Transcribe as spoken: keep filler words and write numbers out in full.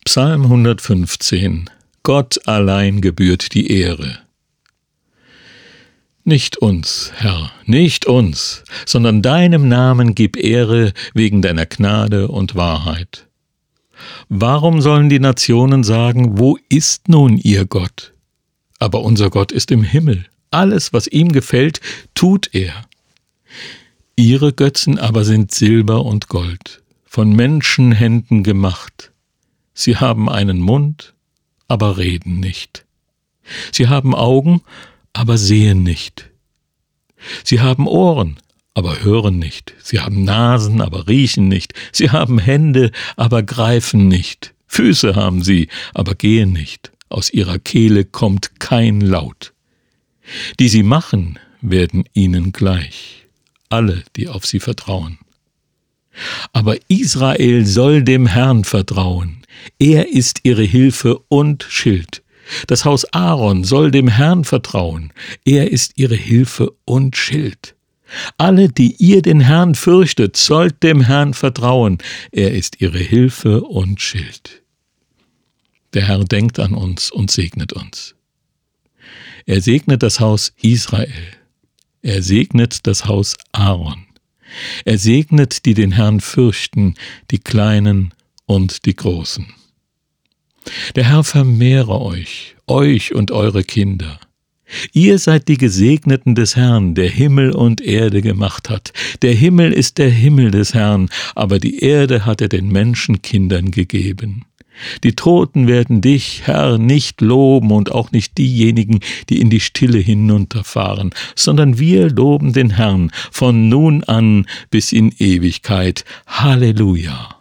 Psalm hundertfünfzehn. Gott allein gebührt die Ehre. Nicht uns, Herr, nicht uns, sondern deinem Namen gib Ehre wegen deiner Gnade und Wahrheit. Warum sollen die Nationen sagen, wo ist nun ihr Gott? Aber unser Gott ist im Himmel. Alles, was ihm gefällt, tut er. Ihre Götzen aber sind Silber und Gold, von Menschenhänden gemacht. Sie haben einen Mund, aber reden nicht. Sie haben Augen, aber sehen nicht. Sie haben Ohren, aber hören nicht. Sie haben Nasen, aber riechen nicht. Sie haben Hände, aber greifen nicht. Füße haben sie, aber gehen nicht. Aus ihrer Kehle kommt kein Laut. Die sie machen, werden ihnen gleich. Alle, die auf sie vertrauen. Aber Israel soll dem Herrn vertrauen. Er ist ihre Hilfe und Schild. Das Haus Aaron soll dem Herrn vertrauen. Er ist ihre Hilfe und Schild. Alle, die ihr den Herrn fürchtet, sollt dem Herrn vertrauen. Er ist ihre Hilfe und Schild. Der Herr denkt an uns und segnet uns. Er segnet das Haus Israel. Er segnet das Haus Aaron. Er segnet, die den Herrn fürchten, die Kleinen und die Großen. Der Herr vermehre euch, euch und eure Kinder. Ihr seid die Gesegneten des Herrn, der Himmel und Erde gemacht hat. Der Himmel ist der Himmel des Herrn, aber die Erde hat er den Menschenkindern gegeben. Die Toten werden dich, Herr, nicht loben und auch nicht diejenigen, die in die Stille hinunterfahren, sondern wir loben den Herrn von nun an bis in Ewigkeit. Halleluja!